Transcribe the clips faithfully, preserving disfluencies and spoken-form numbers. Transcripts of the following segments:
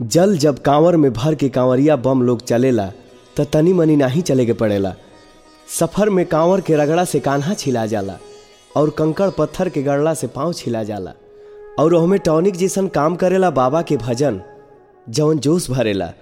जल जब कांवर में भर के कांवरिया बम लोग चलेला त तनी मनी नाही चले के पड़ेला। सफर में कांवर के रगड़ा से कान्हा छिला जाला और कंकड़ पत्थर के गड़ला से पाँव छिला जाला और हमें टॉनिक जैसन काम करेला बाबा के भजन जौन जोश भरेला।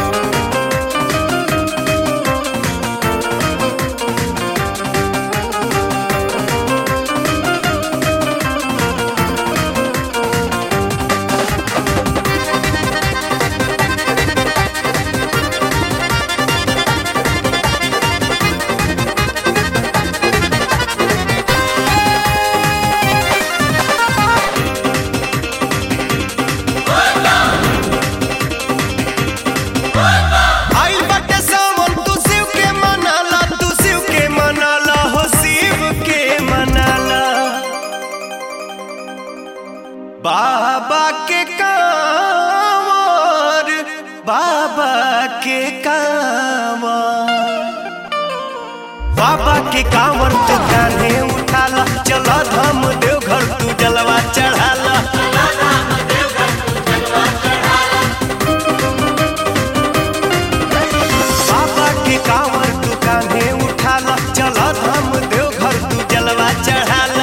बाबा के कांवर बाबा के कांवर बाबा के कांवर तू कान्हे उठाला, चला धाम देवघर तू जलवा चढ़ाला। बाबा के कांवर तू कान्हे उठाला, चला धाम देवघर तू जलवा चढ़ाला।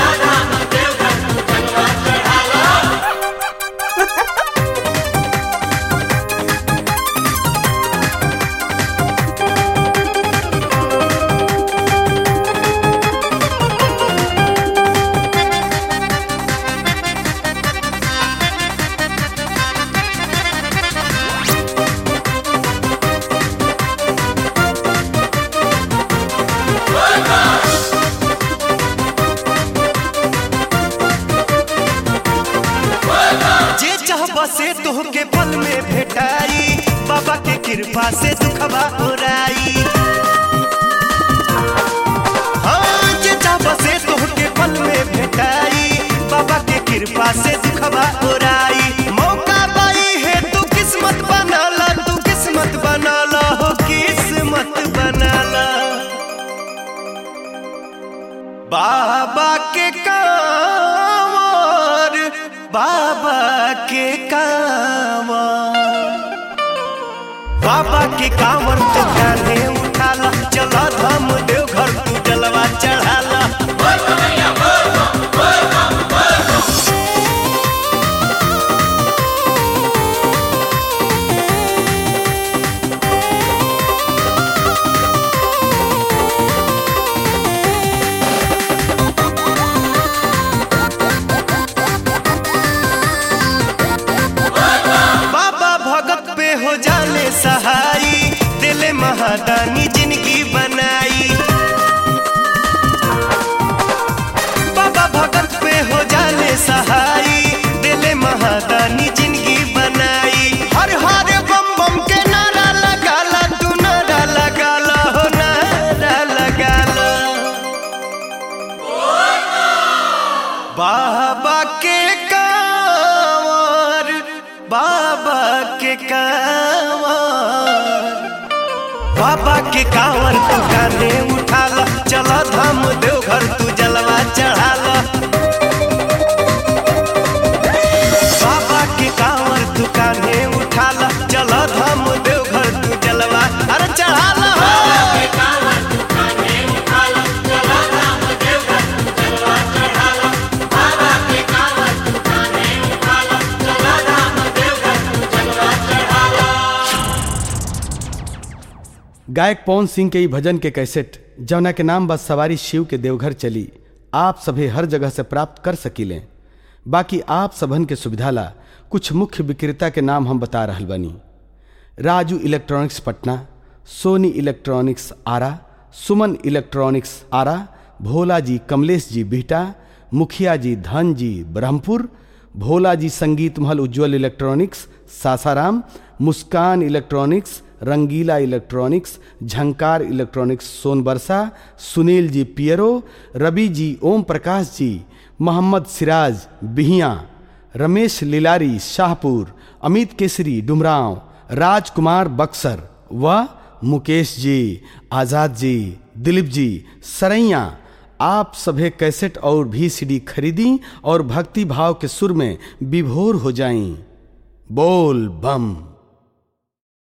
से तोहके पल में भेटाई, बाबा के कृपा से दुखबा उड़ाई। हाँ जे चाहबा से तोहके पल में भेटाई, बाबा के कृपा से दुखबा उड़ाई। मौका पाई है तू किस्मत बनाला, तू किस्मत बनाला हो किस्मत बनाला। बाबा के कांवर बाबा के कांवर बाबा के कांवर तू कान्हे उठाला, चला धाम देवघर तू जलवा चढ़ाला। हो जाने सहाई, दिले महादानी जिंदगी बनाई। बाबा भगत पे हो जाने सहाई, दिले महादानी जिंदगी बनाई। हर हर बम बम के नारा लगाला, तू नारा लगाला हो नारा लगाला। बाबा के कांवर बाबा के कांवर बाबा के कांवर तू कान्हे उठाला, चला धाम देवघर तू जलवा चढ़ाला। बाबा के कांवर तू कान्हे उठाला, चला धाम देवघर तू जलवा अरे चढ़ाला। गायक पवन सिंह के भजन के कैसेट जौना के नाम बस सवारी शिव के देवघर चली, आप सभी हर जगह से प्राप्त कर सकीलें। बाकी आप सबन के सुविधा ला कुछ मुख्य विक्रेता के नाम हम बता रहल बनी। Raju electronics Patna, Soni electronics Ara, Suman electronics Ara, Bhola ji Kamlesh जी बिहटा, मुखिया जी धन जी Brahmapur, Bhola ji Sangeet Mahal Ujjwal electronics Sasaram, Muskan electronics, Rangeela electronics, Jhankar electronics Sonbarsa, Sunil ji Piro, Ravi ji Om Prakash ji, Mohammad Siraj Bihiya, Ramesh लिलारी Shahpur, Amit केसरी डुमरांव, राजकुमार बक्सर व मुकेश जी, आजाद जी, दिलीप जी सरैया। आप सभे कैसेट और भी सीडी खरीदी और भक्ति भाव के सुर में विभोर हो जाएं। बोल बम।